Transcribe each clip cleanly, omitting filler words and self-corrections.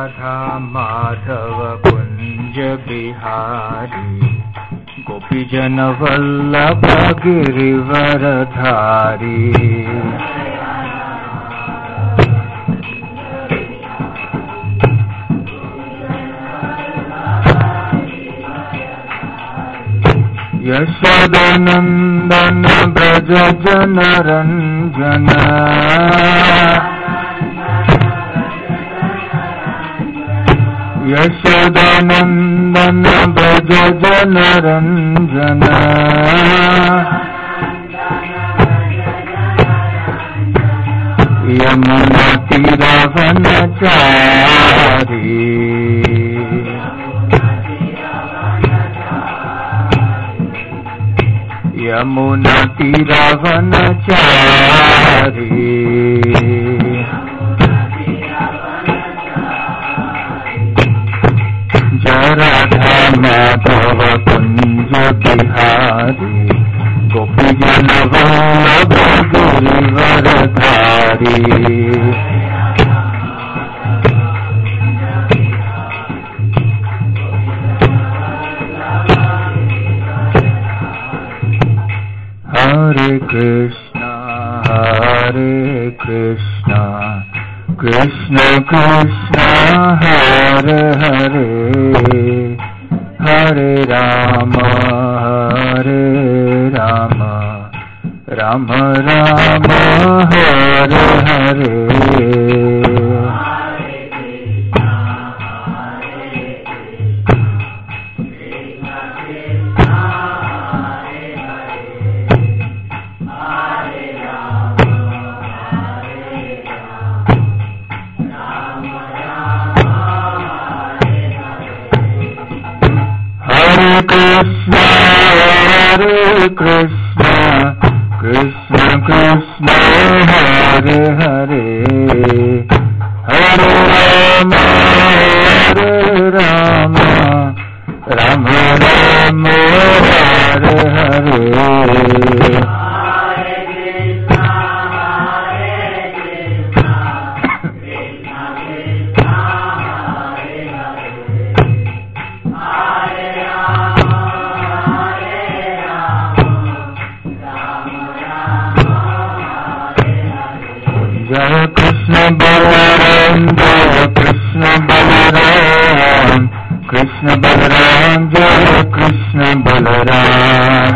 राधा माधव कुंज बिहारी गोपीजन वल्लभ गिरिवरधारी। यशोदनंदन ब्रज जन रंजन यशोदनंदन ब्रज जन रंजन यमुना तीरवनचारी यमुना तीरवनचारी। जय राधा माधव कुंज बिहारी गोपीजन वल्लभ गिरिवरधारी। हरे Krishna Krishna Krishna Hare Hare Hare Ram Ram Ram Hare Hare. Hare Krishna, Krishna Krishna, Hare Hare, Hare Rama, Rama Rama, Hare Hare. Jai Krishna Balaram, Jai Krishna Balaram, Krishna Balaram, Jai Krishna Balaram.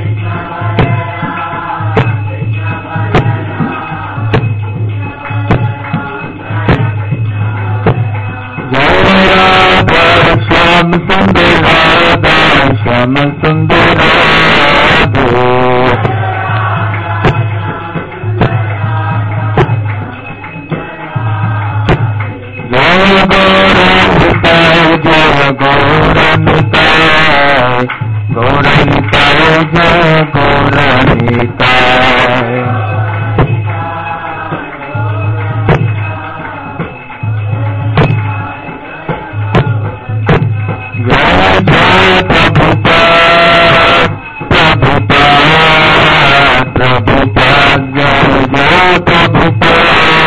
Jai Radha Shyam Sundar Radha Shyam Sundar Radha. Gauranitaय jai Gauranitaय jai jai Prabhupada Prabhupada jai jai Prabhupada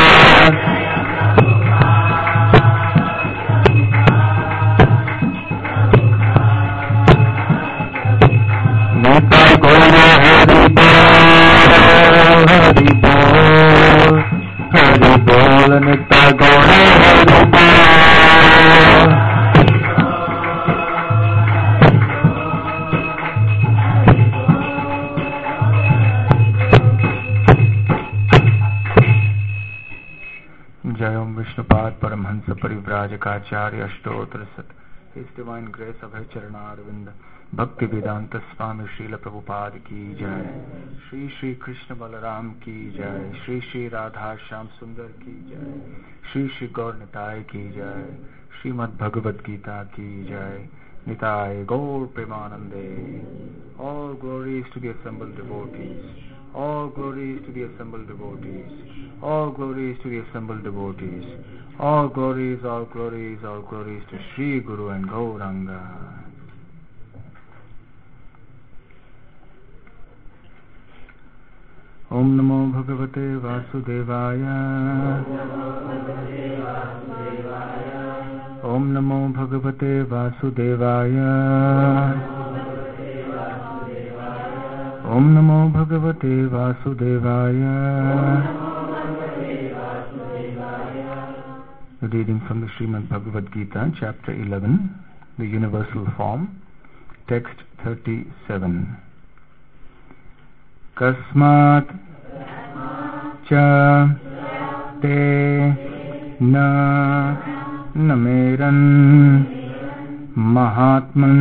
Hari Bol Nitya Gaura Hari Bol. Jai Om Vishnupad Paramhansa Parivrajakaacharya Ashtotra Sat. His Divine Grace Abhay Charanarvinda Bhakti Vedanta Swami Srila Prabhupada ki jai. Shri Shri Krishna Balaram ki jai. Shri Shri Radha Shyam Sundar ki jai. Shri Shri Gauranitai ki jai. Srimad Bhagavad Gita ki jai. Nitai Gaur Premanande. All glories to the assembled devotees. All glories to the assembled devotees. All glories to the assembled devotees. All glories, all glories, all glories to Sri Guru and Gauranga. Om Namo Bhagavate Vasudevaya. ओम नमो भगवते वासुदेवाय। ओम नमो भगवते वासुदेवाय। Reading from the Srimad Bhagavad Gita, chapter 11, the universal form, text 37. Kasmat cha te na nameran mahatman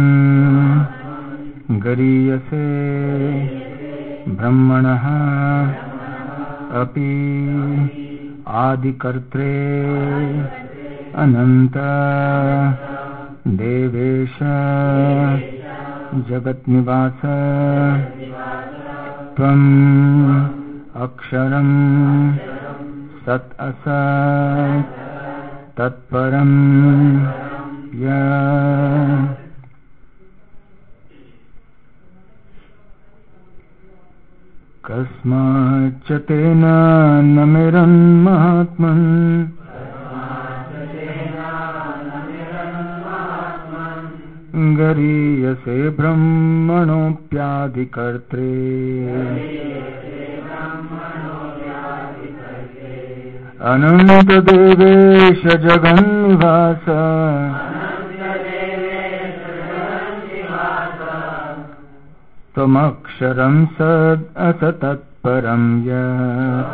gariyase brahmanah api आदिकर्त्रे अनंत देवेश जगन्निवास त्वं अक्षरं सत् असत् तत्परं यत्। कस्माच्च तेन नमिरन् महात्मन् गरीयसे ब्रह्मणोऽप्यादिकर्त्रे अनन्तदेवेश जगन्निवास त्वमक्षरं सद् असतत्परं यत्।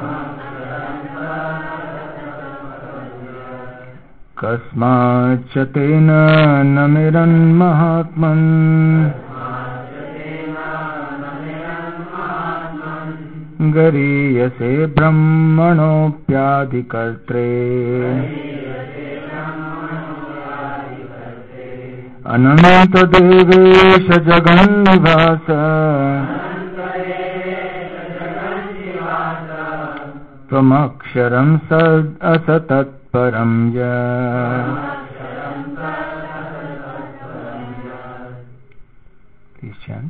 कस्माच्च तेन नमिरन् महात्मन् गरीयसे ब्रह्मणोऽप्यादिकर्त्रे अनन्तदेवेश जगन्निवास त्वमक्षरं सद् असतत्परं यत्। Please chant.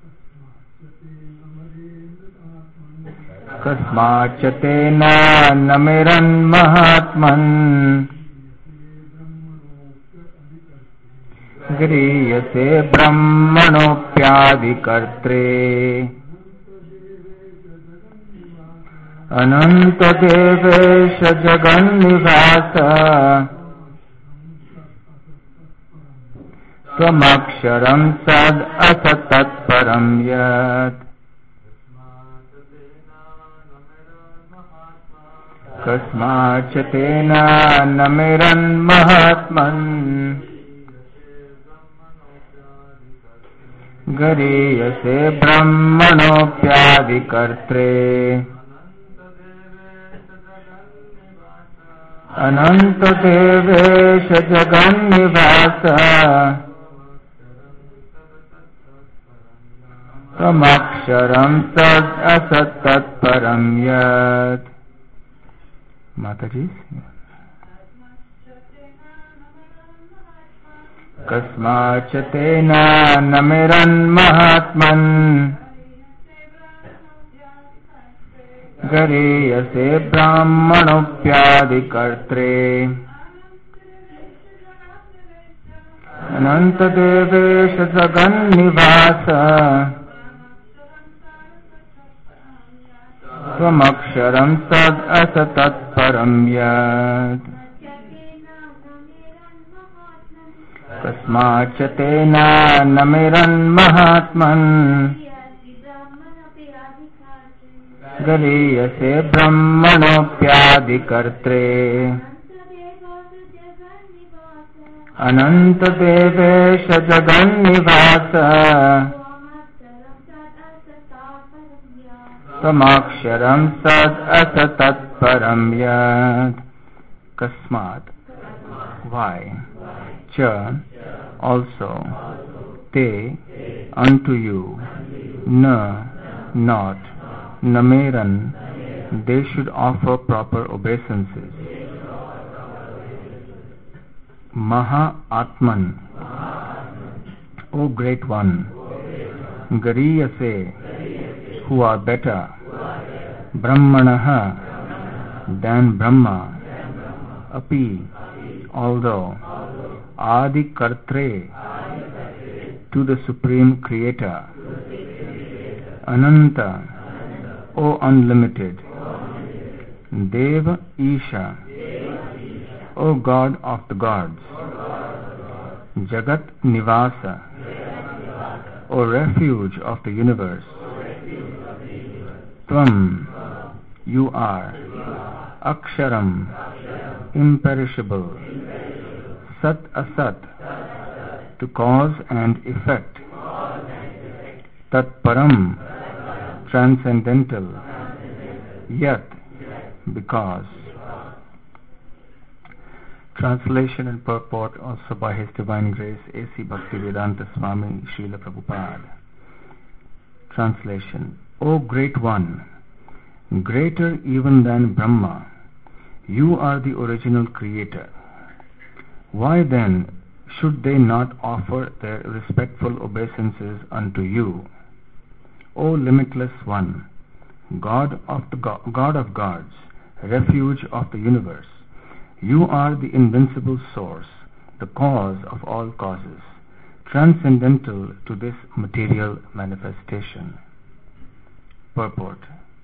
कस्माच्च तेन नमिरन् महात्मन् गरीयसे ब्रह्मणोऽप्यादिकर्त्रे अनन्तदेवेश जगन्निवास त्वमक्षरं सद् असतत्परं यत्। कस्माच्च तेन नमिरन् महात्मन् गरीयसे ब्रह्मणोऽप्यादिकर्त्रे अनन्तदेवेश जगन्निवास त्वमक्षरं सद् असतत्परं यत्। माताजी, कस्माच्च तेन नमिरन् महात्मन् गरीयसे ब्राह्मणोऽप्यादिकर्त्रे अनन्तदेवेश जगन्निवास त्वमक्षरं सद् असतत्परं यत्। कस्माच्च तेन नमिरन् महात्मन् गरीयसे ब्रह्मणोऽप्यादिकर्त्रे अनन्तदेवेश जगन्निवास त्वमक्षरं सद् असतत्परं यत्। Kasmat, why, cha, also, te, unto you, na, not, nameran, they should offer proper obeisances. Maha Atman, O Great One, Gariyase, who are better, Brahmanaha, than Brahma, Api, although, Adi Kartre, to the Supreme Creator, Ananta, O Unlimited, Deva Isha, O God of the gods, Jagat Nivasa, O refuge of the universe, Tvam, you are, Aksharam, imperishable, Sat Asat, to cause and effect, Tat Param, transcendental, Yat, because. Translation and purport also by His Divine Grace A.C. Bhaktivedanta Swami Srila Prabhupada. Translation. O Great One, greater even than Brahma, you are the original creator. Why then should they not offer their respectful obeisances unto you? O Limitless One, God of gods, refuge of the universe, you are the invincible source, the cause of all causes, transcendental to this material manifestation. Purport.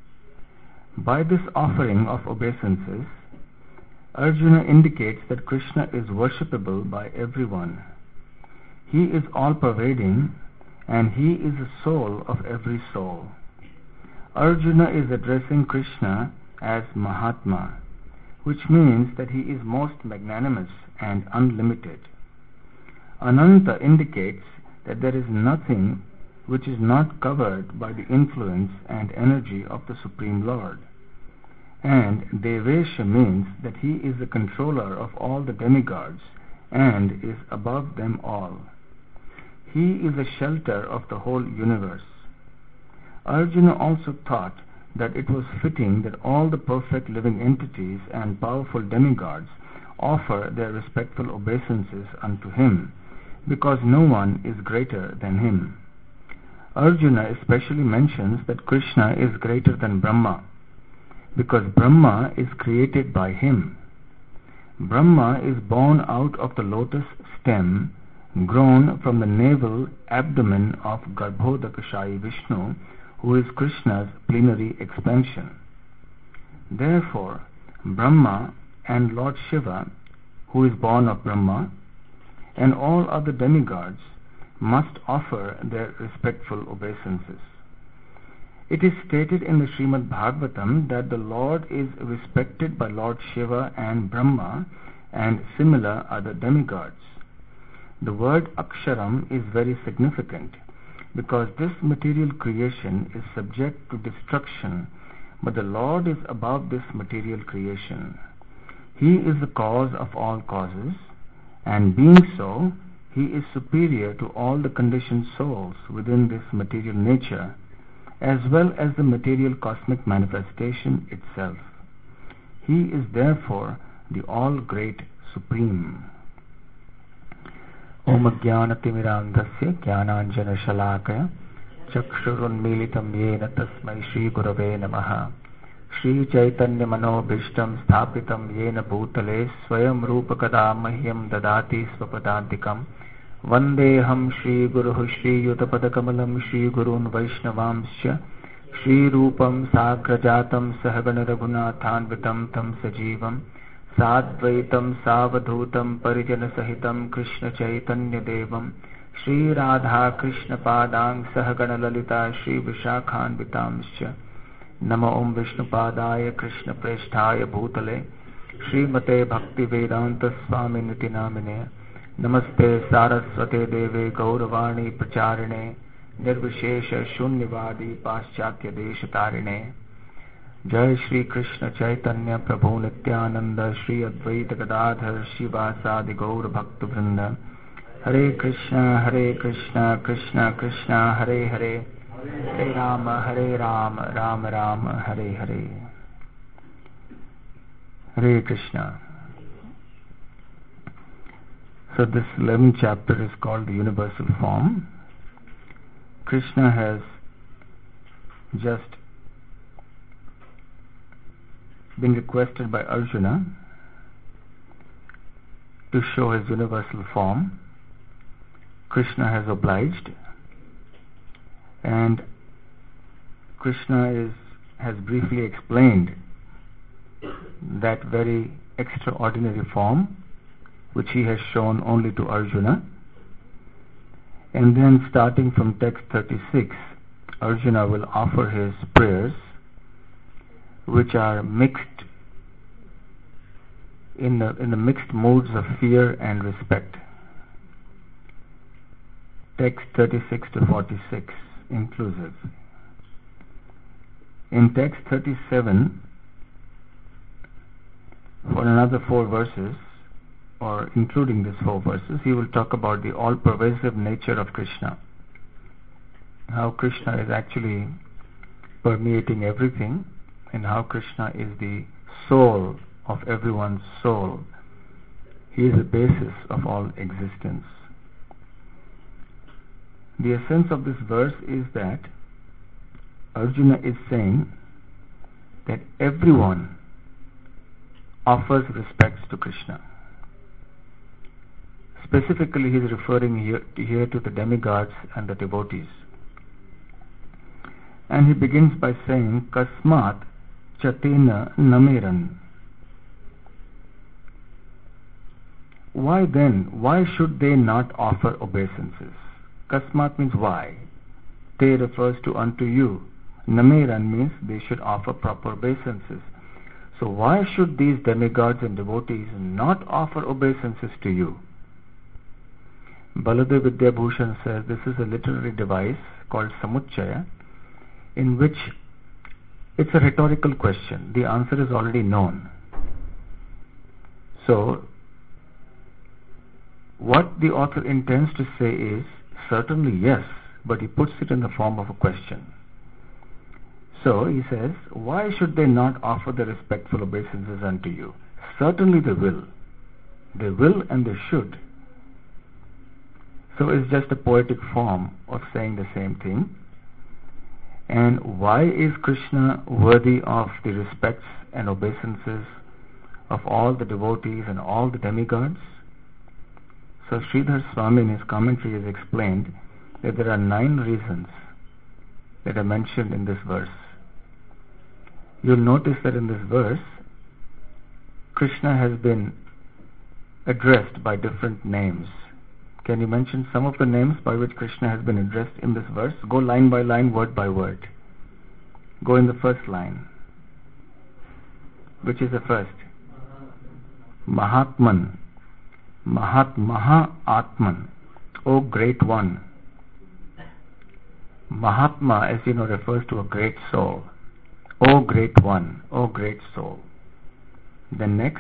By this offering of obeisances, Arjuna indicates that Krishna is worshipable by everyone. He is all-pervading and he is the soul of every soul. Arjuna is addressing Krishna as Mahatma, which means that he is most magnanimous and unlimited. Ananta indicates that there is nothing which is not covered by the influence and energy of the Supreme Lord. And Devesha means that he is the controller of all the demigods and is above them all. He is the shelter of the whole universe. Arjuna also thought that it was fitting that all the perfect living entities and powerful demigods offer their respectful obeisances unto him, because no one is greater than him. Arjuna especially mentions that Krishna is greater than Brahma, because Brahma is created by him. Brahma is born out of the lotus stem grown from the navel abdomen of Garbhodakashayi Vishnu, who is Krishna's plenary expansion. Therefore, Brahma and Lord Shiva, who is born of Brahma, and all other demigods must offer their respectful obeisances. It is stated in the Srimad Bhagavatam that the Lord is respected by Lord Shiva and Brahma and similar other demigods. The word Aksharam is very significant, because this material creation is subject to destruction, but the Lord is above this material creation. He is the cause of all causes, and being so, he is superior to all the conditioned souls within this material nature, as well as the material cosmic manifestation itself. He is therefore the all-great Supreme. Om Jnanatimirandhasya Jnananjana-shalakaya Chakshurunmilitam Yena Tasmai Shri Gurave Namaha. Shri Chaitanya Manobhishtam Sthapitam Yena Bhutale Swayam Rupa Kada Mahyam Dadati Svapadantikam Vandeham Shri Guruhu Shri Yutapadakamalam Shri Gurun Vaishnavamscha Shri Rupam Sagrajatam Sahagana Raghunathanvitam Tam Sajivam Sadvaitam Savadhutam Parijana Sahitam Krishna Chaitanya Devam Shri Radha Krishna Padang Sahagana Lalita Shri Vishakhanvitamscha Nama Om Vishnu Padaya Krishna Presthaya Bhutale Shri Mate Bhakti Vedanta Swami Niti Namine Namaste Saraswate Deve Gauravani Pracharine Nirvishesha Shunyavadi Paschatya Deshatarine Jai Shri Krishna Chaitanya Prabhu Nityananda Shri Advaita Gadadhar Shivasadi Gaur Bhakta Vrinda Hare Krishna Krishna Krishna Hare Hare Hare Rama Rama Rama Hare Hare. Hare Krishna. So this 11th chapter is called the Universal Form. Krishna has just been requested by Arjuna to show his universal form, Krishna has obliged, and Krishna has briefly explained that very extraordinary form which he has shown only to Arjuna. And then starting from text 36, Arjuna will offer his prayers, which are mixed in the mixed moods of fear and respect. Text 36 to 46 inclusive. In text 37, for another 4 verses, or including these 4 verses, he will talk about the all-pervasive nature of Krishna. How Krishna is actually permeating everything, and how Krishna is the soul of everyone's soul. He is the basis of all existence. The essence of this verse is that Arjuna is saying that everyone offers respects to Krishna. Specifically, he is referring here to the demigods and the devotees. And he begins by saying, Kasmat Chatena Nameran. Why then? Why should they not offer obeisances? Kasmat means why. Te refers to unto you. Nameran means they should offer proper obeisances. So why should these demigods and devotees not offer obeisances to you? Baladev Vidyabhushan says this is a literary device called Samuchaya, in which it's a rhetorical question. The answer is already known. So what the author intends to say is, certainly yes, but he puts it in the form of a question. So he says, why should they not offer the respectful obeisances unto you? Certainly they will. They will and they should. So it's just a poetic form of saying the same thing. And why is Krishna worthy of the respects and obeisances of all the devotees and all the demigods? So Sridhar Swami in his commentary has explained that there are 9 reasons that are mentioned in this verse. You'll notice that in this verse, Krishna has been addressed by different names. Can you mention some of the names by which Krishna has been addressed in this verse? Go line by line, word by word. Go in the first line. Which is the first? Mahatman. Mahatman. O great one. Mahatma, as you know, refers to a great soul. O great one. O great soul. Then next.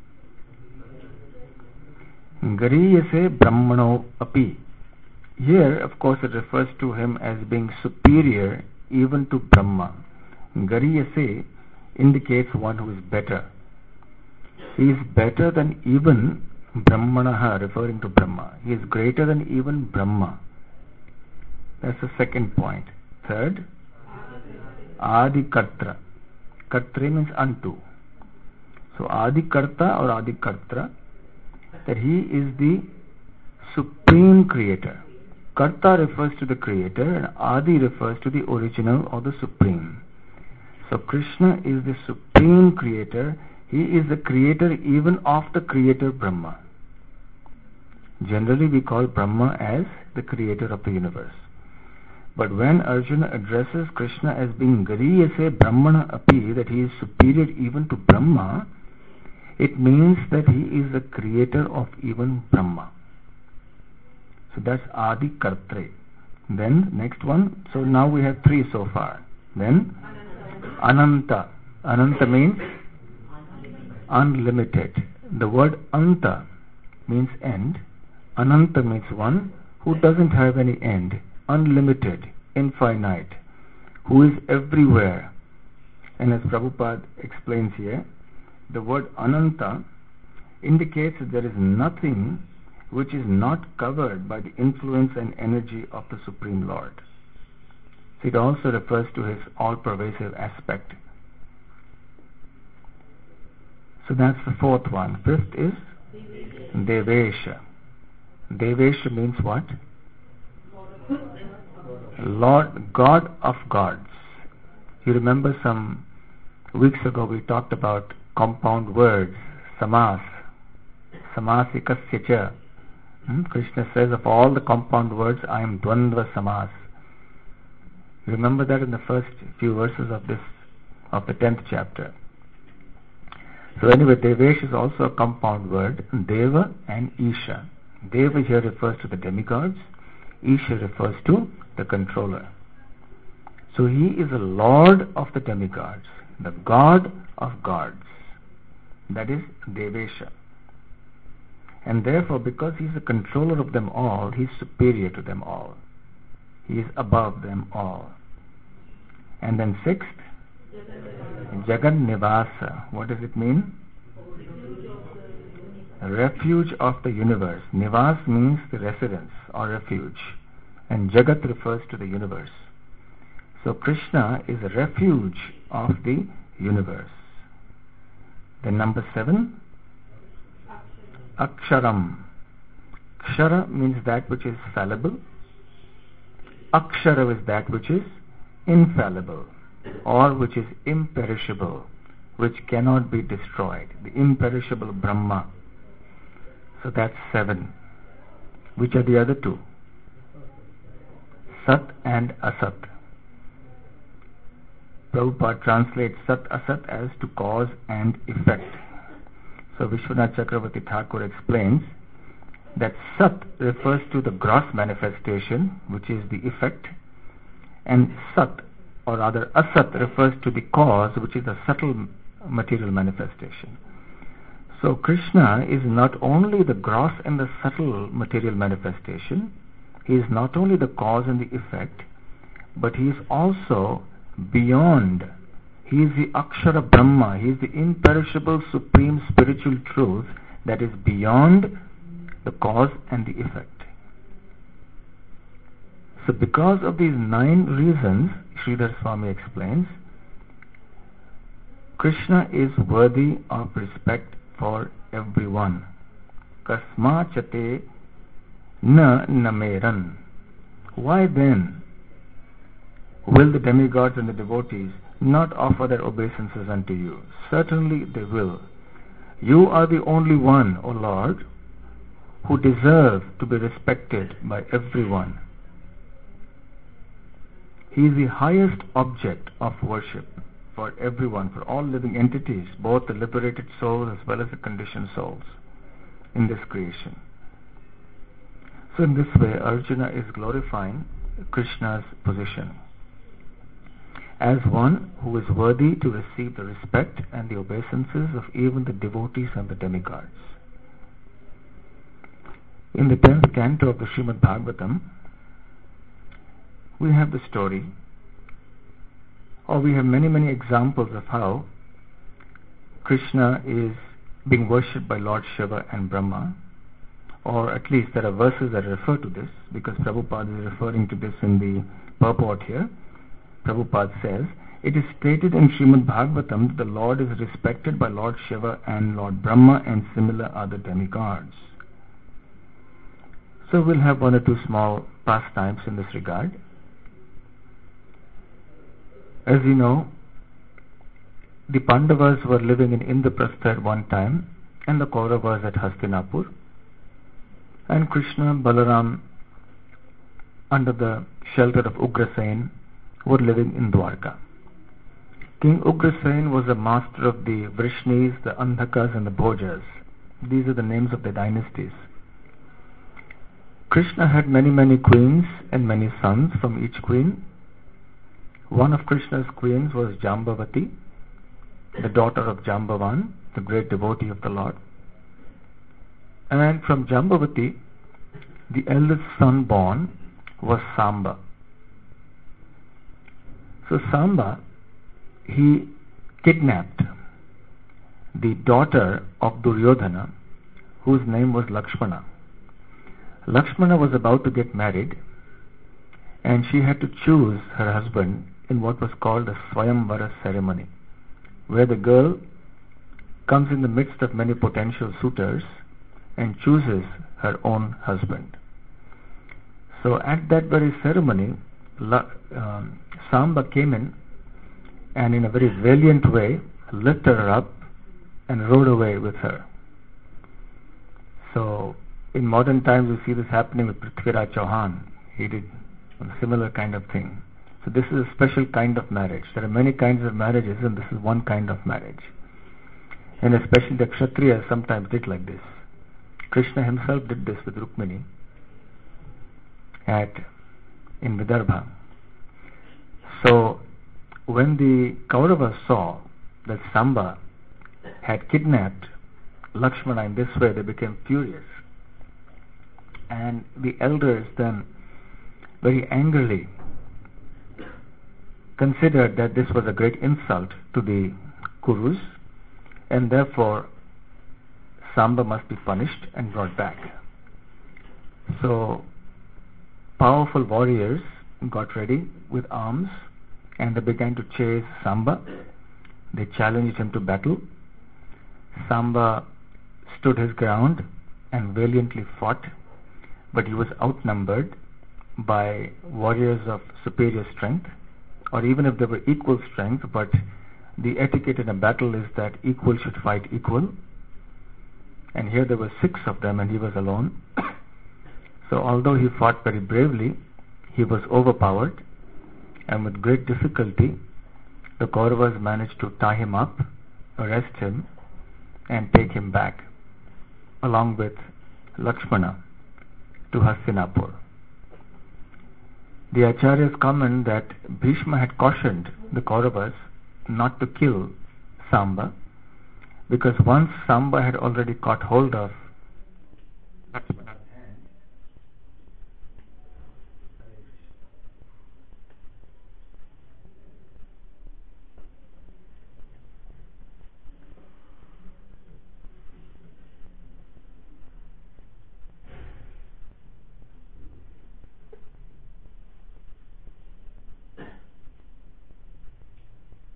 Gariyase Brahmano Api. Here, of course, it refers to him as being superior even to Brahma. Gariyase indicates one who is better. He is better than even Brahmanaha, referring to Brahma. He is greater than even Brahma. That's the second point. Third, Adi Kartra. Kartra means unto. So Adi Karta or Adi Kartra, that he is the supreme creator. Karta refers to the creator and Adi refers to the original or the supreme. So Krishna is the supreme creator. He is the creator even of the creator Brahma. Generally we call Brahma as the creator of the universe. But when Arjuna addresses Krishna as being Gariyase Brahmana Api, that he is superior even to Brahma, it means that he is the creator of even Brahma. So that's Adi Kartre. Then next one. So now we have 3 so far. Then Ananta. Ananta means unlimited. The word Anta means end. Ananta means one who doesn't have any end. Unlimited, infinite, who is everywhere. And as Prabhupada explains here, the word Ananta indicates that there is nothing which is not covered by the influence and energy of the Supreme Lord. So it also refers to his all-pervasive aspect. So that's the 4th one. 5th is Devesha. Devesha means what? Lord, God of gods. You remember some weeks ago we talked about compound words, samas, samasikasya cha. Krishna says of all the compound words, I am dvandva samas. Remember that in the first few verses of the 10th chapter. So anyway, Devesh is also a compound word, Deva and Isha. Deva here refers to the demigods, Isha refers to the controller. So he is a lord of the demigods, the god of gods. That is Devesha. And therefore, because he is the controller of them all, he is superior to them all. He is above them all. And then sixth, Jagan Nivasa. What does it mean? Refuge of the universe. Nivas means the residence or refuge. And Jagat refers to the universe. So Krishna is a refuge of the universe. Then number 7, Aksharam. Kshara means that which is fallible. Akshara is that which is infallible or which is imperishable, which cannot be destroyed. The imperishable Brahma. So that's 7. Which are the other 2? Sat and Asat. Prabhupada translates Sat Asat as to cause and effect. So Vishwanath Chakravarti Thakur explains that Sat refers to the gross manifestation, which is the effect, and Sat, or rather Asat, refers to the cause, which is the subtle material manifestation. So Krishna is not only the gross and the subtle material manifestation, he is not only the cause and the effect, but he is also beyond. He is the Akshara Brahma. He is the imperishable supreme spiritual truth that is beyond the cause and the effect. So because of these 9 reasons, Sridhar Swami explains, Krishna is worthy of respect for everyone. Kasmachate na nameran. Why then will the demigods and the devotees not offer their obeisances unto you? Certainly they will. You are the only one, O Lord, who deserve to be respected by everyone. He is the highest object of worship for everyone, for all living entities, both the liberated souls as well as the conditioned souls in this creation. So in this way, Arjuna is glorifying Krishna's position as one who is worthy to receive the respect and the obeisances of even the devotees and the demigods. In the 10th canto of the Srimad Bhagavatam, we have the story, or we have many examples of how Krishna is being worshipped by Lord Shiva and Brahma, or at least there are verses that refer to this, because Prabhupada is referring to this in the purport here. Prabhupada says, it is stated in Srimad Bhagavatam that the Lord is respected by Lord Shiva and Lord Brahma and similar other demigods. So we'll have 1 or 2 small pastimes in this regard. As you know, the Pandavas were living in Indraprastha at one time, and the Kauravas at Hastinapur, and Krishna, Balaram, under the shelter of Ugrasen, were living in Dwarka. King Ugrasen was a master of the Vrishnis, the Andhakas and the Bhojas. These are the names of the dynasties. Krishna had many queens and many sons from each queen. One of Krishna's queens was Jambavati, the daughter of Jambavan, the great devotee of the Lord. And from Jambavati, the eldest son born was Samba. So Samba, he kidnapped the daughter of Duryodhana, whose name was Lakshmana. Lakshmana was about to get married, and she had to choose her husband in what was called a Swayamvara ceremony, where the girl comes in the midst of many potential suitors and chooses her own husband. So at that very ceremony, Samba came in and in a very valiant way lifted her up and rode away with her. So in modern times we see this happening with Prithviraj Chauhan. He did a similar kind of thing. So this is a special kind of marriage. There are many kinds of marriages and this is one kind of marriage. And especially the Kshatriyas sometimes did like this. Krishna himself did this with Rukmini in Vidarbha. So when the Kauravas saw that Samba had kidnapped Lakshmana in this way, they became furious. And the elders then very angrily considered that this was a great insult to the Kurus, and therefore Samba must be punished and brought back. So powerful warriors got ready with arms and they began to chase Samba. They challenged him to battle. Samba stood his ground and valiantly fought, but he was outnumbered by warriors of superior strength, or even if they were equal strength, but the etiquette in a battle is that equal should fight equal. And here there were 6 of them and he was alone. So although he fought very bravely, he was overpowered, and with great difficulty the Kauravas managed to tie him up, arrest him, and take him back along with Lakshmana to Hastinapur. The Acharyas comment that Bhishma had cautioned the Kauravas not to kill Samba, because once Samba had already caught hold of Lakshmana's hand,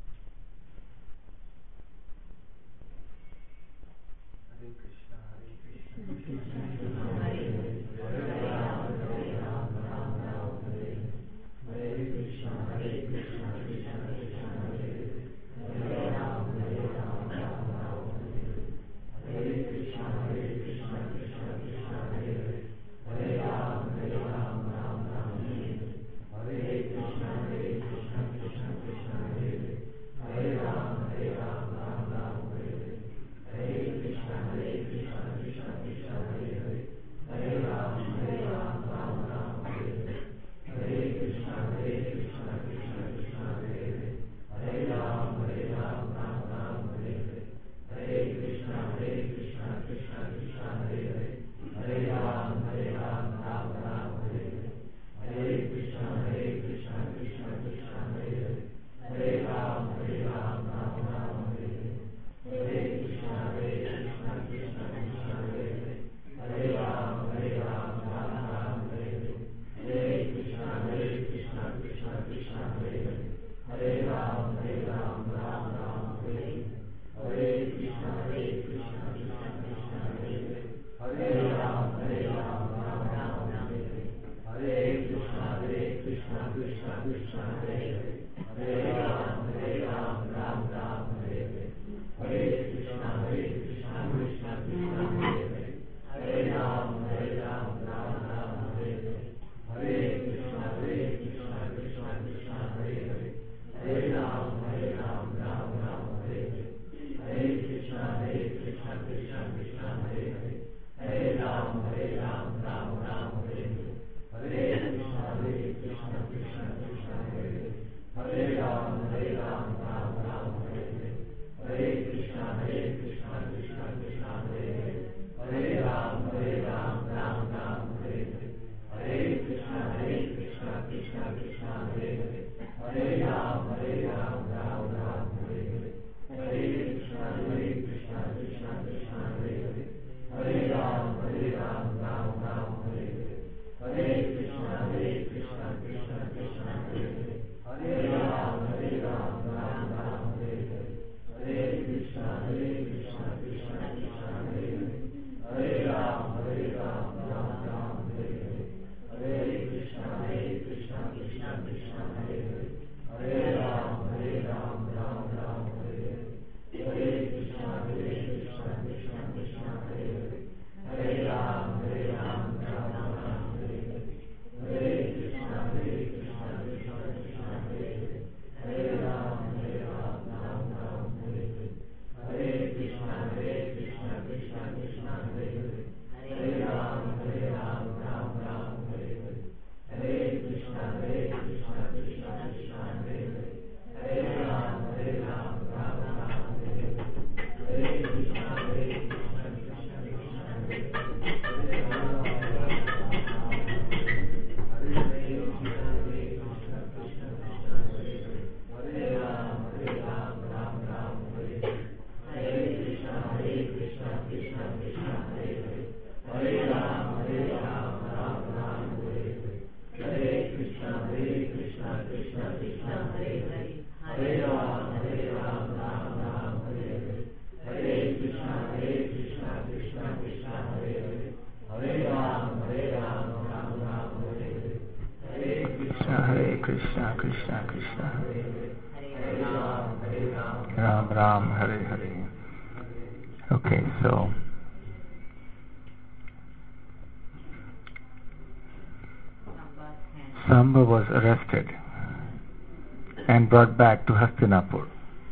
Hare Krishna, Hare Krishna. Krishna Krishna Ram Ram Hare Hare. Okay, so Samba was arrested and brought back to Hastinapur.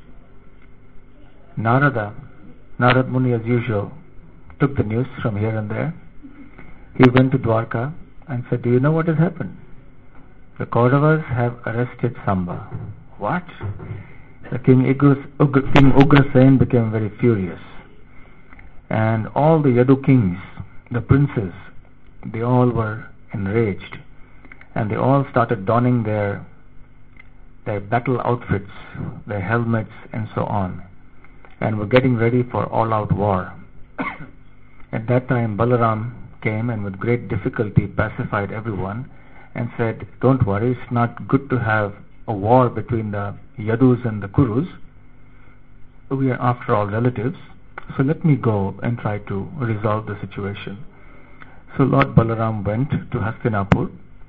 Narad Muni, as usual, took the news from here and there. He went to Dwarka and said, "Do you know what has happened? The Kauravas have arrested Samba." What? The King Ugrasen became very furious. And all the Yadu kings, the princes, they all were enraged. And they all started donning their battle outfits, their helmets and so on, and were getting ready for all-out war. At that time, Balaram came and with great difficulty pacified everyone and said, "Don't worry, it's not good to have a war between the Yadus and the Kurus. We are after all relatives, so let me go and try to resolve the situation." So Lord Balaram went to Hastinapur,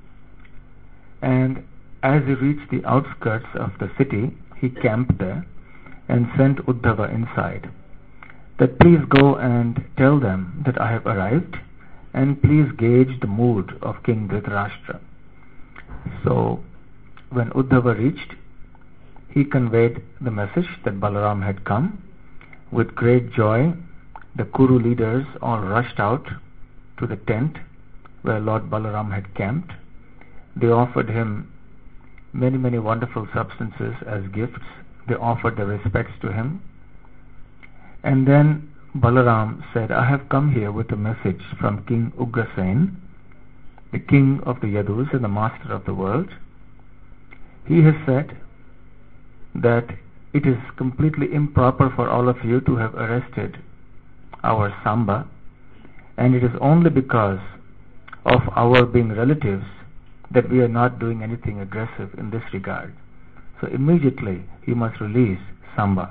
and as he reached the outskirts of the city, he camped there and sent Uddhava inside, that please go and tell them that I have arrived, and please gauge the mood of King Dhritarashtra. So when Uddhava reached, he conveyed the message that Balaram had come. With great joy, the Kuru leaders all rushed out to the tent where Lord Balaram had camped. They offered him many wonderful substances as gifts. They offered their respects to him. And then Balaram said, "I have come here with a message from King Ugrasen, the king of the Yadus and the master of the world. He has said that it is completely improper for all of you to have arrested our Samba, and it is only because of our being relatives that we are not doing anything aggressive in this regard. So immediately he must release Samba."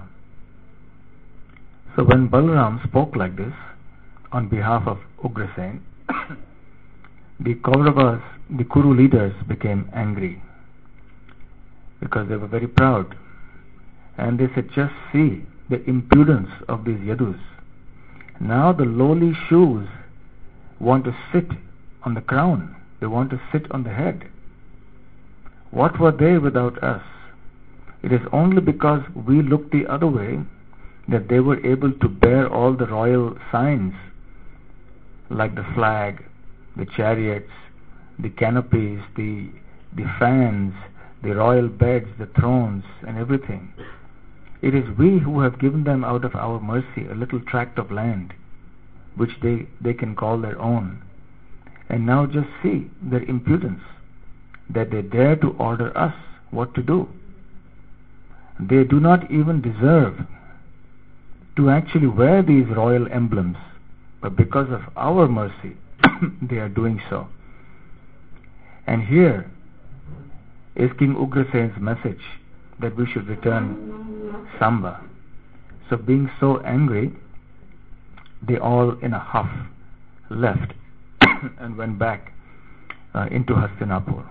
So when Balaram spoke like this on behalf of Ugrasen, the Kauravas, the Kuru leaders, became angry because they were very proud. And they said, "Just see the impudence of these Yadus. Now the lowly shoes want to sit on the crown. They want to sit on the head. What were they without us? It is only because we looked the other way that they were able to bear all the royal signs, like the flag, the chariots, the canopies, the fans, the royal beds, the thrones, and everything. It is we who have given them out of our mercy a little tract of land, which they can call their own. And now just see their impudence, that they dare to order us what to do. They do not even deserve to actually wear these royal emblems, but because of our mercy, they are doing so." And here is King Ugrasen's message that we should return Samba. So being so angry, they all in a huff left and went back into Hastinapur.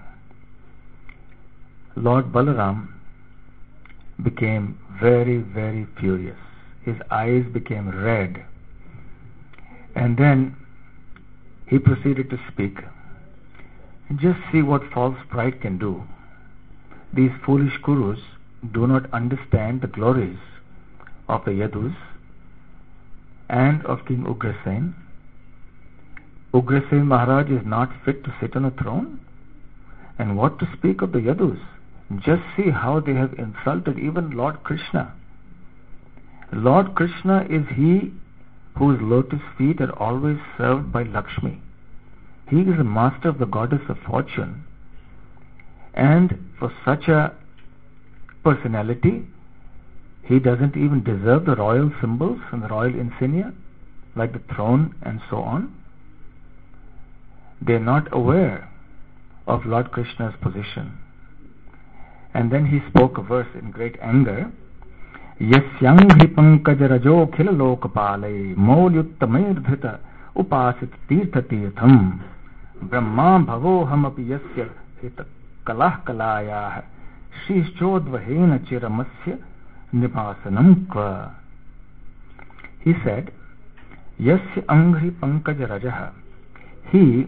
Lord Balaram became very furious. His eyes became red, and then he proceeded to speak. Just see what false pride can do. These foolish Kurus do not understand the glories of the Yadus and of King Ugrasen. Ugrasen Maharaj is not fit to sit on a throne, and what to speak of the Yadus? Just see how they have insulted even Lord Krishna. Lord Krishna is he whose lotus feet are always served by Lakshmi. He is the master of the goddess of fortune, and for such a personality, he doesn't even deserve the royal symbols and the royal insignia like the throne and so on. They are not aware of Lord Krishna's position. And then he spoke a verse in great anger. Yasyanghi pankaj rajo khila lokapalai maulyuttamair upasit tirtha tirtham brahma bhavoham api yasya hita kalah kalayah Shishchodvahena chiramasya nipasanam kva. He said, Yasya angri pankaj rajaha, he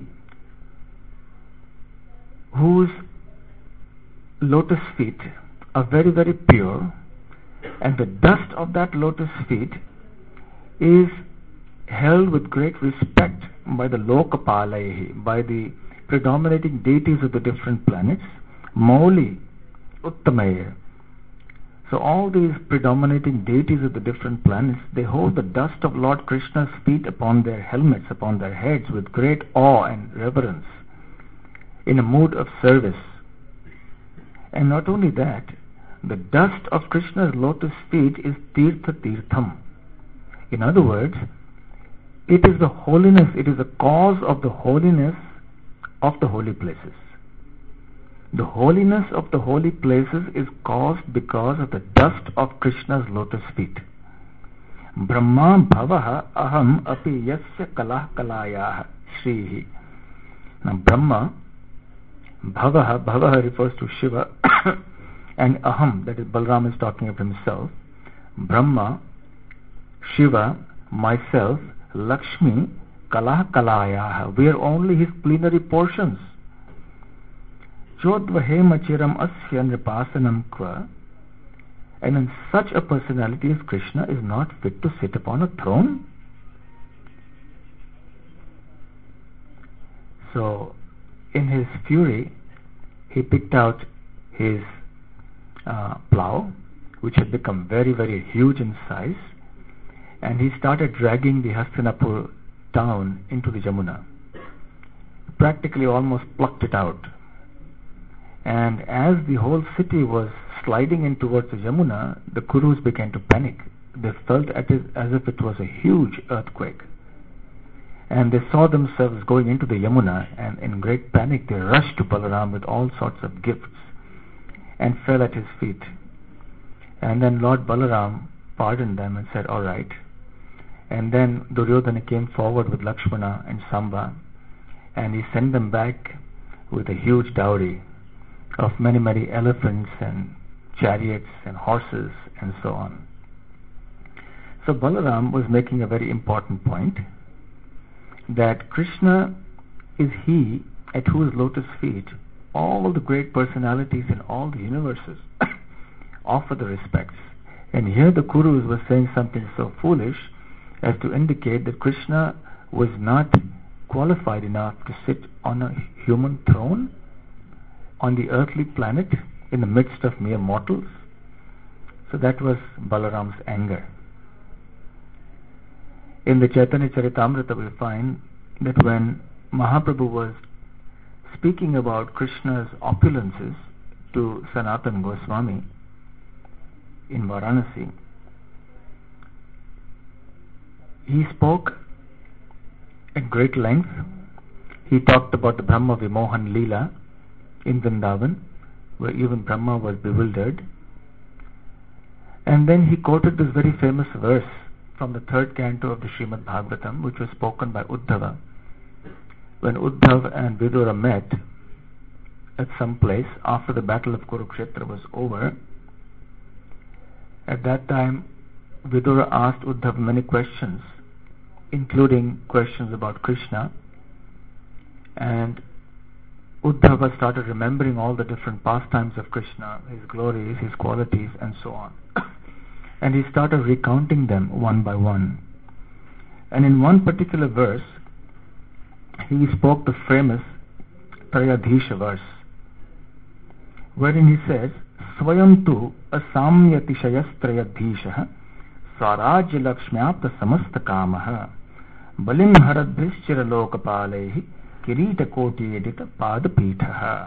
whose lotus feet are very, very pure, and the dust of that lotus feet is held with great respect by the Lokapalayehi, by the predominating deities of the different planets, Mauli, Uttamaya. So all these predominating deities of the different planets, they hold the dust of Lord Krishna's feet upon their helmets, upon their heads, with great awe and reverence, in a mood of service. And not only that, the dust of Krishna's lotus feet is Tirtha Tirtham. In other words, it is the holiness, it is the cause of the holiness of the holy places. The holiness of the holy places is caused because of the dust of Krishna's lotus feet. Brahma bhavaha aham api yasya kalah kalayah shrihi. Now Brahma, bhavaha refers to Shiva, and aham, that is Balaram is talking of himself. Brahma, Shiva, myself, Lakshmi, kalah kalayah, we are only his plenary portions. Chodvahema chiram asya nripasanam kva. And in such a personality as Krishna is not fit to sit upon a throne. So, in his fury, he picked out his plow, which had become very, very huge in size, and he started dragging the Hastinapur town into the Jamuna. Practically almost plucked it out. And as the whole city was sliding in towards the Jamuna, the Kurus began to panic. They felt as if it was a huge earthquake. And they saw themselves going into the Yamuna, and in great panic they rushed to Balaram with all sorts of gifts and fell at his feet. And then Lord Balaram pardoned them and said, alright. And then Duryodhana came forward with Lakshmana and Samba, and he sent them back with a huge dowry of many, many elephants and chariots and horses and so on. So Balaram was making a very important point, that Krishna is he at whose lotus feet all the great personalities in all the universes offer the respects. And here the Kurus were saying something so foolish as to indicate that Krishna was not qualified enough to sit on a human throne on the earthly planet in the midst of mere mortals. So that was Balaram's anger. In the Chaitanya Charitamrita we find that when Mahaprabhu was speaking about Krishna's opulences to Sanatana Goswami in Varanasi, he spoke at great length. He talked about the Brahma Vimohan Leela in Vrindavan, where even Brahma was bewildered. And then he quoted this very famous verse from the third canto of the Srimad Bhagavatam, which was spoken by Uddhava. When Uddhav and Vidura met at some place after the battle of Kurukshetra was over, at that time Vidura asked Uddhav many questions, including questions about Krishna, and Uddhava started remembering all the different pastimes of Krishna, his glories, his qualities, and so on. And he started recounting them one by one. And in one particular verse, he spoke the famous Trayadhisha verse, wherein he says, Swayam tu asamyatishayastrayadhisha swarajya lakshmyapta samasta kamaha balim haradhischira lokapalehi kirita koti edita padapitaha.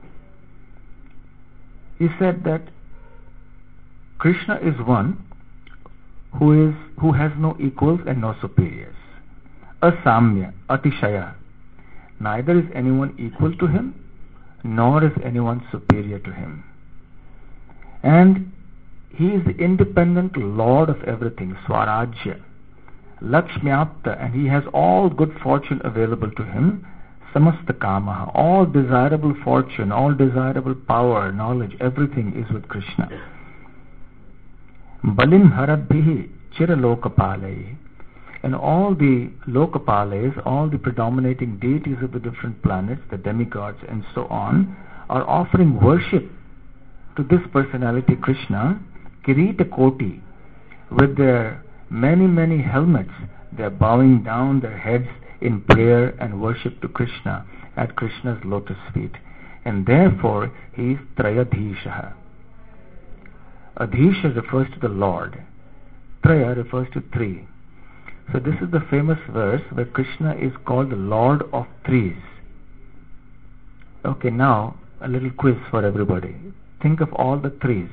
He said that Krishna is one who has no equals and no superiors. Asamya, atishaya. Neither is anyone equal to him, nor is anyone superior to him. And he is the independent Lord of everything, Swarajya, Lakshmyapta, and he has all good fortune available to him, samasta kamaha, all desirable fortune, all desirable power, knowledge, everything is with Krishna. Balin harabhihi chiralokapalai, and all the lokapales, all the predominating deities of the different planets, the demigods and so on, are offering worship to this personality Krishna, Kirita Koti, with their many helmets. They are bowing down their heads in prayer and worship to Krishna at Krishna's lotus feet. And therefore, he is Trayadhisha. Adhisha refers to the Lord. Traya refers to three. So this is the famous verse where Krishna is called the Lord of Threes. Okay, now a little quiz for everybody. Think of all the threes.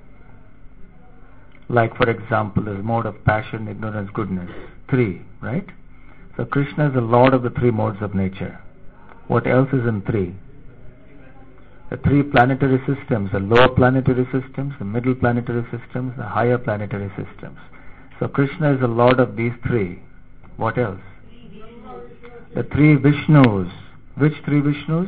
Like, for example, the mode of passion, ignorance, goodness. Three, right? So Krishna is the Lord of the three modes of nature. What else is in three? The three planetary systems, the lower planetary systems, the middle planetary systems, the higher planetary systems. So Krishna is the Lord of these three. What else? The three Vishnus. Which three Vishnus?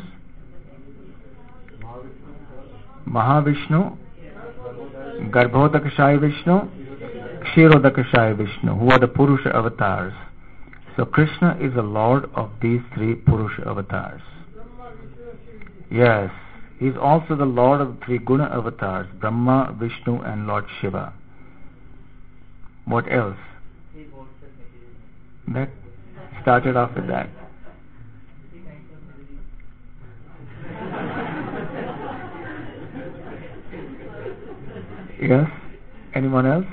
Mahavishnu, Garbhodakashaya Vishnu, Kshirodakashaya Vishnu, who are the Purusha avatars. So Krishna is the Lord of these three Purusha avatars. Yes, he is also the Lord of the three Guna avatars, Brahma, Vishnu and Lord Shiva. What else? That started off with that. Yes? Anyone else?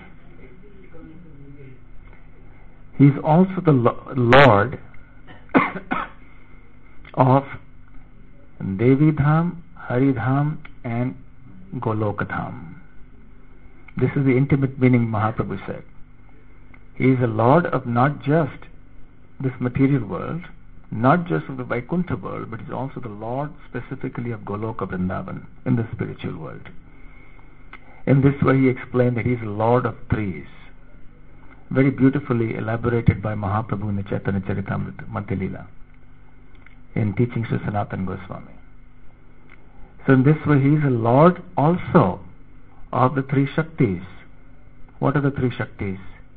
He is also the Lord of Devi Dham, Hari Dham and Golokadham. This is the intimate meaning Mahaprabhu said. He is the Lord of not just this material world, not just of the Vaikuntha world, but he is also the Lord specifically of Goloka Vrindavan in the spiritual world. In this way he explained that he is the Lord of threes. Very beautifully elaborated by Mahaprabhu in the Chaitanya Charitamrita, Madhya Leela, in teachings to Sanatana Goswami. So in this way he is the Lord also of the three Shaktis. What are the three Shaktis?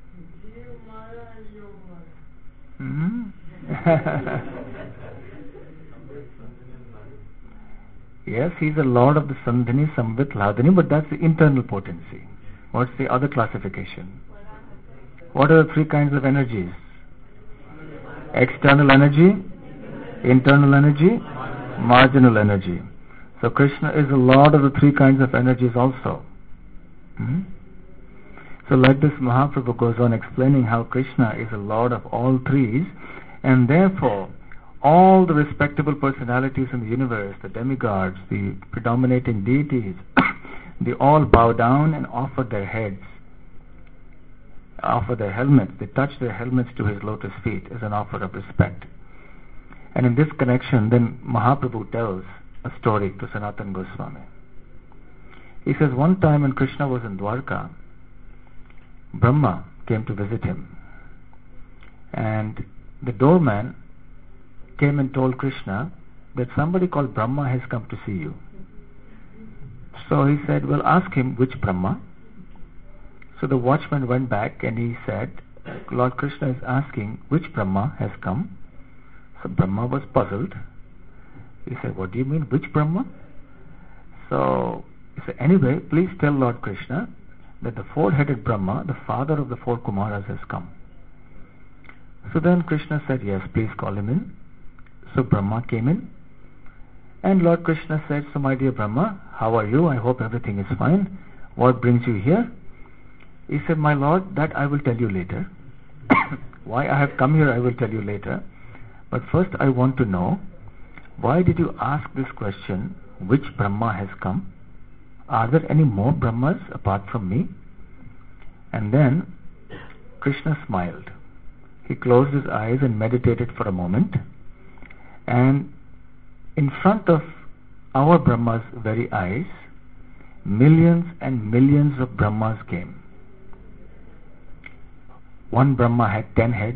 Yes, he is the Lord of the Sandhini, Samvit, Hladini, but that's the internal potency. What's the other classification? What are the three kinds of energies? External energy, internal energy, marginal energy. So Krishna is the Lord of the three kinds of energies also. So like this Mahaprabhu goes on explaining how Krishna is the Lord of all threes, and therefore all the respectable personalities in the universe, the demigods, the predominating deities, they all bow down and offer their heads, offer their helmets, they touch their helmets to his lotus feet as an offer of respect. And in this connection, then Mahaprabhu tells a story to Sanatana Goswami. He says one time when Krishna was in Dwarka, Brahma came to visit him, and the doorman came and told Krishna that somebody called Brahma has come to see you. So he said, well, ask him which Brahma. So the watchman went back and he said, Lord Krishna is asking which Brahma has come. So Brahma was puzzled. He said, what do you mean, which Brahma? So he said, anyway, please tell Lord Krishna that the four-headed Brahma, the father of the four Kumaras, has come. So then Krishna said, yes, please call him in. So Brahma came in, and Lord Krishna said, so my dear Brahma, how are you? I hope everything is fine. What brings you here? He said, my Lord, that I will tell you later. Why I have come here, I will tell you later. But first I want to know, why did you ask this question, which Brahma has come? Are there any more Brahmas apart from me? And then Krishna smiled. He closed his eyes and meditated for a moment. And in front of our Brahma's very eyes, millions and millions of Brahmas came. One Brahma had 10 heads,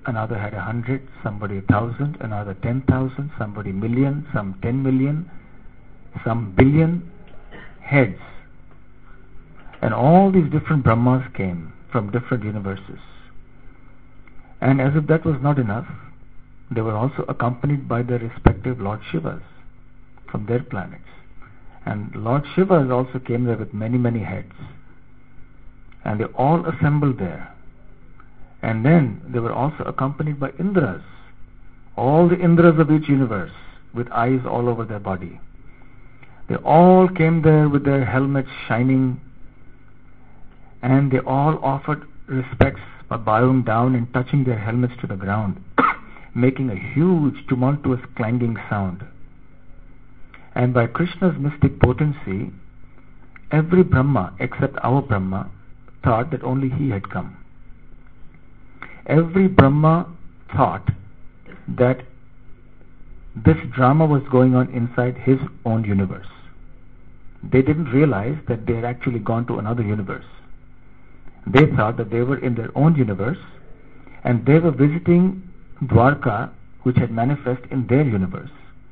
another had 100, somebody 1,000, another 10,000, somebody million, some 10 million, some billion heads. And all these different Brahmas came from different universes. And as if that was not enough, they were also accompanied by their respective Lord Shivas from their planets. And Lord Shivas also came there with many, many heads. And they all assembled there. And then they were also accompanied by Indras, all the Indras of each universe, with eyes all over their body. They all came there with their helmets shining, and they all offered respects by bowing down and touching their helmets to the ground, making a huge tumultuous clanging sound. And by Krishna's mystic potency, every Brahma except our Brahma thought that only he had come. Every Brahma thought that this drama was going on inside his own universe. They didn't realize that they had actually gone to another universe. They thought that they were in their own universe and they were visiting Dwarka, which had manifest in their universe.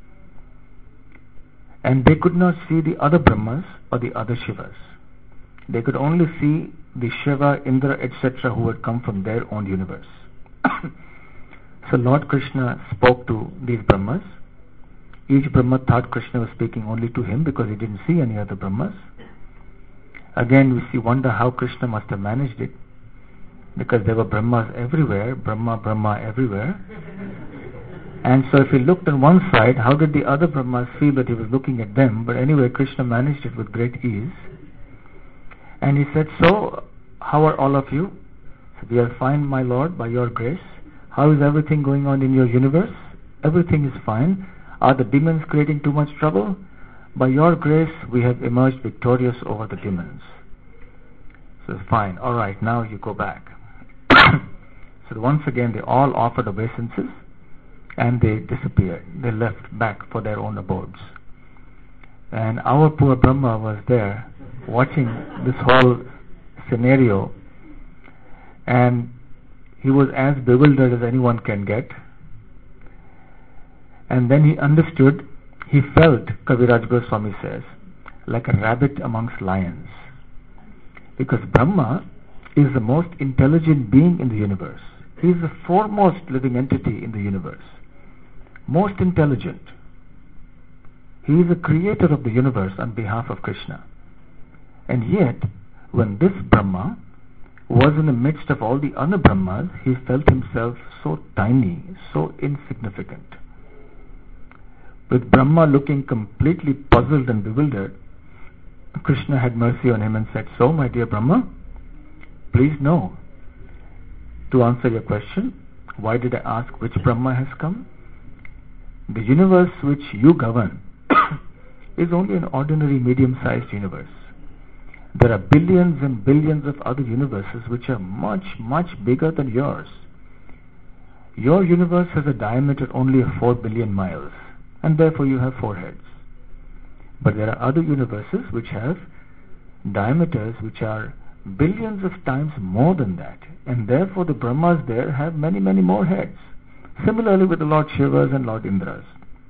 And they could not see the other Brahmas or the other Shivas. They could only see the Shiva, Indra, etc. who had come from their own universe. So Lord Krishna spoke to these Brahmas. Each Brahma thought Krishna was speaking only to him because he didn't see any other Brahmas. Again, wonder how Krishna must have managed it, because there were Brahmas everywhere, Brahma everywhere. And so if he looked on one side, how did the other Brahmas feel that he was looking at them? But anyway, Krishna managed it with great ease. And he said, so, how are all of you? So, we are fine, my Lord, by your grace. How is everything going on in your universe? Everything is fine. Are the demons creating too much trouble? By your grace, we have emerged victorious over the demons. So, fine. All right, now you go back. So, once again, they all offered obeisances and they disappeared. They left back for their own abodes. And our poor Brahma was there watching this whole scenario, and he was as bewildered as anyone can get. And then he understood, he felt, Kaviraj Goswami says, like a rabbit amongst lions. Because Brahma is the most intelligent being in the universe. He is the foremost living entity in the universe. Most intelligent. He is the creator of the universe on behalf of Krishna. And yet, when this Brahma was in the midst of all the other Brahmas, he felt himself so tiny, so insignificant. With Brahma looking completely puzzled and bewildered, Krishna had mercy on him and said, so, my dear Brahma, please know, to answer your question, why did I ask which Brahma has come? The universe which you govern is only an ordinary medium-sized universe. There are billions and billions of other universes which are much, much bigger than yours. Your universe has a diameter only of 4 billion miles, and therefore you have 4 heads. But there are other universes which have diameters which are billions of times more than that, and therefore the Brahmas there have many, many more heads. Similarly with the Lord Shivas and Lord Indras.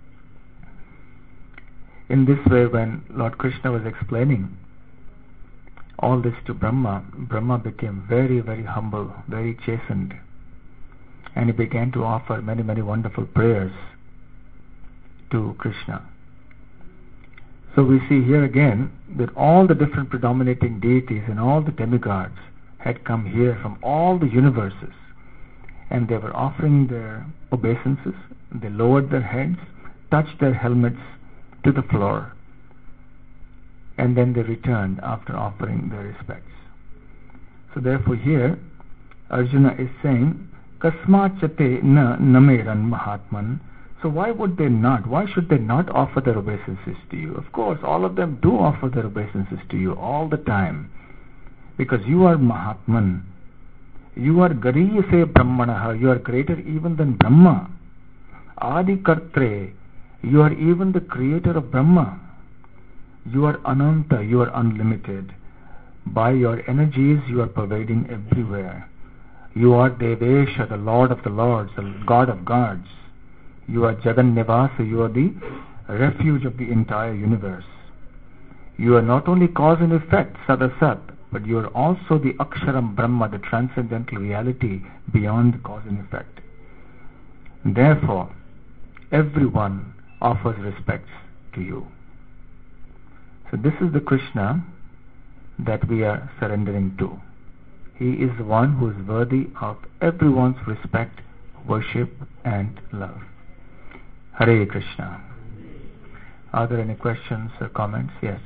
In this way, when Lord Krishna was explaining all this to Brahma, Brahma became very, very humble, very chastened, and he began to offer many, many wonderful prayers to Krishna. So we see here again that all the different predominating deities and all the demigods had come here from all the universes, and they were offering their obeisances. They lowered their heads, touched their helmets to the floor, and then they returned after offering their respects. So therefore here Arjuna is saying, Kasmachate na nameran mahatman. So why would they not? Why should they not offer their obeisances to you? Of course, all of them do offer their obeisances to you all the time, because you are Mahatman. You are Gariyase Brahmanaha. You are greater even than Brahma. Adi Kartre. You are even the creator of Brahma. You are Ananta. You are unlimited. By your energies, you are pervading everywhere. You are Devesha, the Lord of the Lords, the God of gods. You are Jagannivasa, you are the refuge of the entire universe. You are not only cause and effect, Sadasat, but you are also the Aksharam Brahma, the transcendental reality beyond cause and effect. Therefore, everyone offers respects to you. So this is the Krishna that we are surrendering to. He is the one who is worthy of everyone's respect, worship and love. Hare Krishna. Are there any questions or comments? Yes.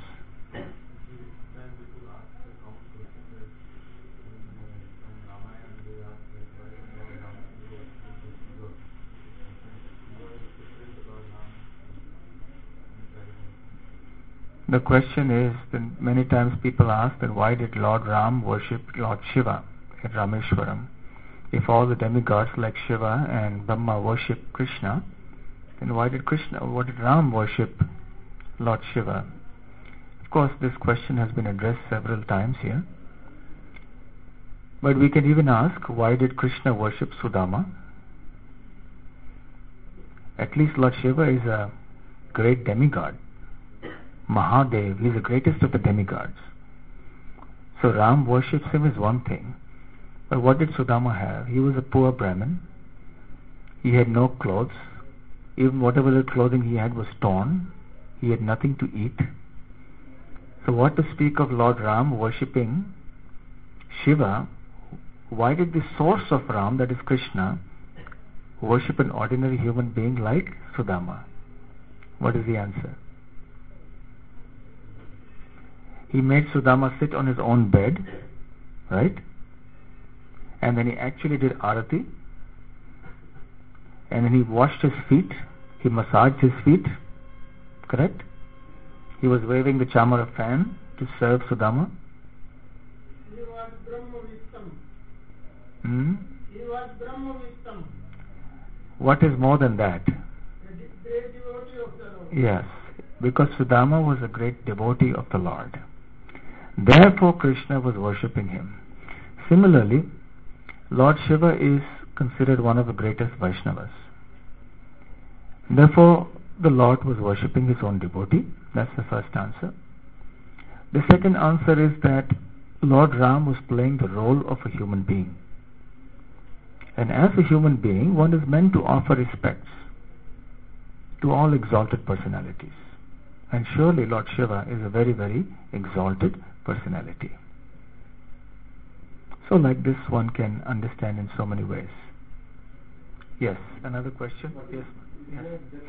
The question is that many times people ask that why did Lord Ram worship Lord Shiva at Rameshwaram? If all the demigods like Shiva and Brahma worship Krishna, then why did Ram worship Lord Shiva? Of course, this question has been addressed several times here. But we can even ask, why did Krishna worship Sudama? At least Lord Shiva is a great demigod. Mahadev, he is the greatest of the demigods. So Ram worships him is one thing. But what did Sudama have? He was a poor Brahmin. He had no clothes. Even whatever the clothing he had was torn. He had nothing to eat. So what to speak of Lord Ram worshipping Shiva? Why did the source of Ram, that is Krishna, worship an ordinary human being like Sudama? What is the answer? He made Sudama sit on his own bed, right? And then he actually did arati. And then he washed his feet. He massaged his feet. Correct? He was waving the chamara fan to serve Sudama. He was Brahma Vishtam. He was Brahma Vishtam. What is more than that? A great devotee of the Lord. Yes, because Sudama was a great devotee of the Lord. Therefore Krishna was worshipping him. Similarly, Lord Shiva is considered one of the greatest Vaishnavas. Therefore, the Lord was worshipping his own devotee. That's the first answer. The second answer is that Lord Ram was playing the role of a human being. And as a human being, one is meant to offer respects to all exalted personalities. And surely Lord Shiva is a very, very exalted personality. So like this one can understand in so many ways. Yes, another question? Yes. Yes.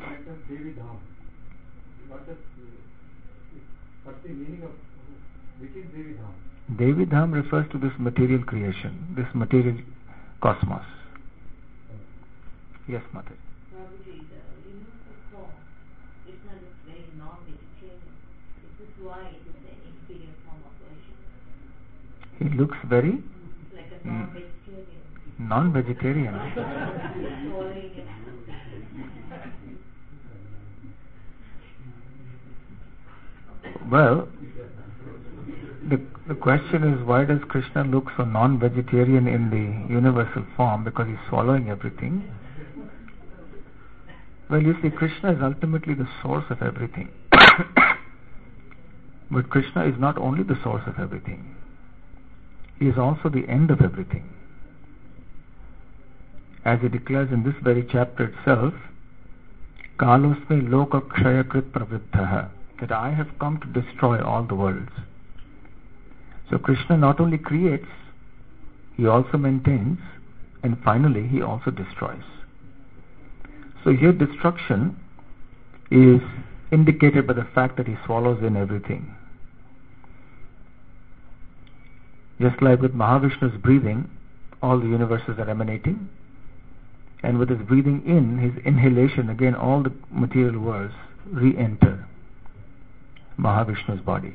What's the meaning of which is Devi Dham? Devi Dham refers to this material creation, this material cosmos. Yes, Mother. Prabhuji, the form is not very non-vegetarian. This is why it is an inferior form of worship. He looks very Like a non-vegetarian. non-vegetarian. Swallowing it. Well, the question is, why does Krishna look so non-vegetarian in the universal form? Because he's swallowing everything. Well, you see, Krishna is ultimately the source of everything. But Krishna is not only the source of everything. He is also the end of everything. As he declares in this very chapter itself, Kalosme loka kshayakrit pravriddhaha, that I have come to destroy all the worlds. So Krishna not only creates, he also maintains, and finally he also destroys. So here destruction is indicated by the fact that he swallows in everything. Just like with Mahavishnu's breathing, all the universes are emanating, and with his breathing in, his inhalation, again all the material worlds re-enter Mahavishnu's body.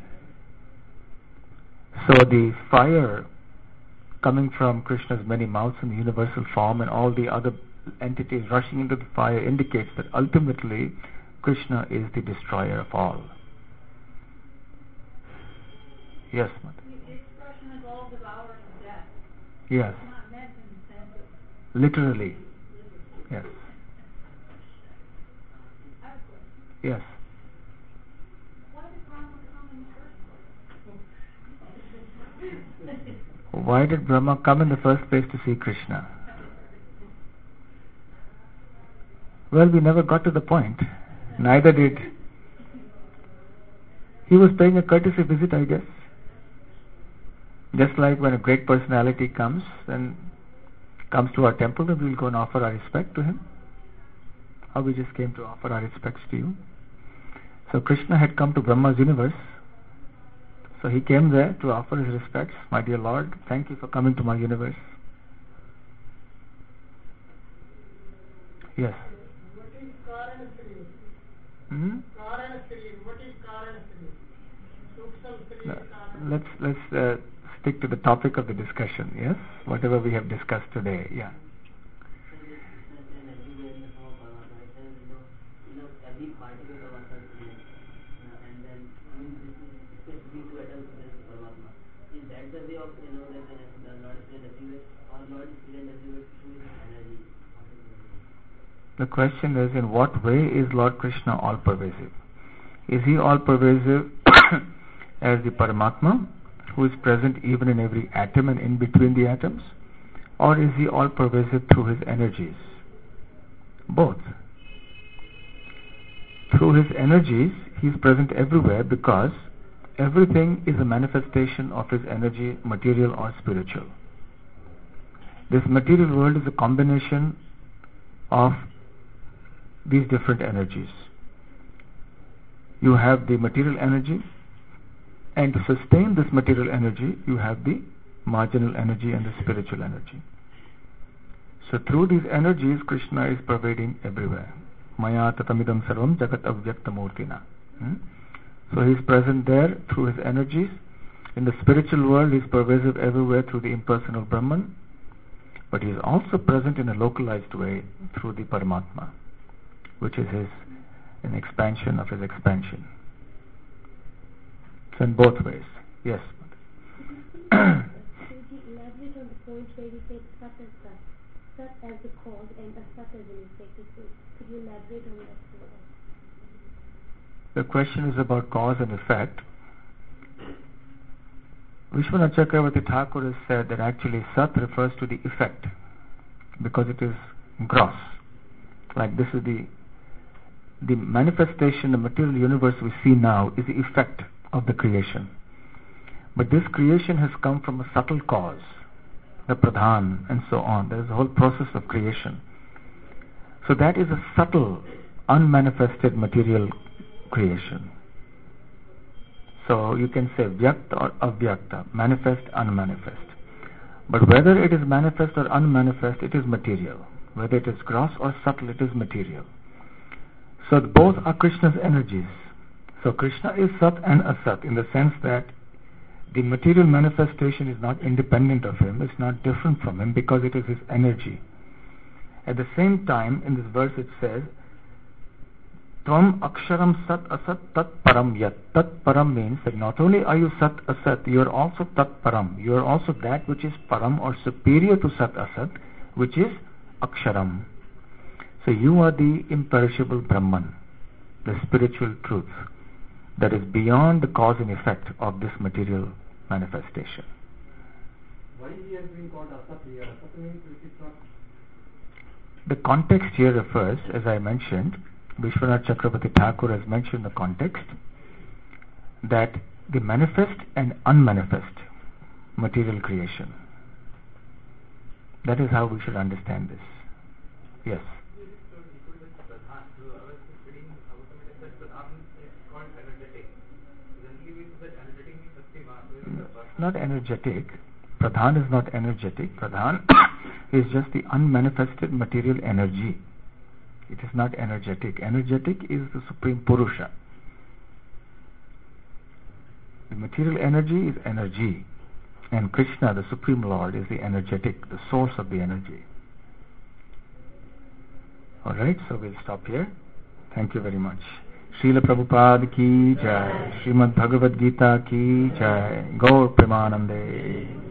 So the fire coming from Krishna's many mouths in the universal form and all the other entities rushing into the fire indicates that ultimately Krishna is the destroyer of all. Yes, Mother. The expression is all devourers of death. Yes. It's not meant in Literally. Yes. Yes. Why did Brahma come in the first place to see Krishna? Well, we never got to the point. Neither did. He was paying a courtesy visit, I guess. Just like when a great personality comes to our temple, then we will go and offer our respect to him. Or we just came to offer our respects to you. So Krishna had come to Brahma's universe. So he came there to offer his respects. My dear Lord, thank you for coming to my universe. Yes. What is Karanasri? Karanasri. What is Karanasri? Suksham Sri. Let's stick to the topic of the discussion. Yes, whatever we have discussed today. Yeah. Every particle of ourselves and then this is specific to atoms of Paramatma. Is that the way of that the Lord is present everywhere, or Lord is present everywhere through his energy? The question is, in what way is Lord Krishna all pervasive? Is he all pervasive as the Paramatma, who is present even in every atom and in between the atoms, or is he all pervasive through his energies? Both. Through his energies, he is present everywhere because everything is a manifestation of his energy, material or spiritual. This material world is a combination of these different energies. You have the material energy, and to sustain this material energy, you have the marginal energy and the spiritual energy. So through these energies, Krishna is pervading everywhere. Maya tatamidam sarvam jagat avyakta murtina. So he is present there through his energies. In the spiritual world, he is pervasive everywhere through the impersonal Brahman, but he is also present in a localized way through the Paramatma, which is an expansion of his expansion. So in both ways. Yes. Could you elaborate on the point where you said Sat as Sat? Sat as the cause and Asat as an effect. Could you elaborate on that? The question is about cause and effect. Vishwanath Chakravarti Thakur has said that actually Sat refers to the effect because it is gross. Like this is the manifestation, the material universe we see now is the effect of the creation. But this creation has come from a subtle cause, the pradhan and so on. There is a whole process of creation. So that is a subtle, unmanifested material creation. So you can say vyakta or avyakta, manifest, unmanifest. But whether it is manifest or unmanifest, it is material. Whether it is gross or subtle, it is material. So both are Krishna's energies. So Krishna is Sat and Asat in the sense that the material manifestation is not independent of him, it's not different from him because it is his energy. At the same time, in this verse it says, Tvam aksharam sat asat tat param yat. Tat param means that not only are you sat asat, you are also tat param. You are also that which is param or superior to sat asat, which is aksharam. So you are the imperishable Brahman, the spiritual truth that is beyond the cause and effect of this material manifestation. Why he has been called Asat here? Asat means which is not. The context here refers, as I mentioned, Vishwanath Chakravarti Thakur has mentioned the context that the manifest and unmanifest material creation. That is how we should understand this. Yes. Not energetic. Pradhan is not energetic. Pradhan is just the unmanifested material energy. It is not energetic. Energetic is the Supreme Purusha. The material energy is energy, and Krishna, the Supreme Lord, is the energetic, the source of the energy. Alright, so we'll stop here. Thank you very much. Srila Prabhupada ki jai, Srimad Bhagavad Gita ki jai, Gaur Premanande.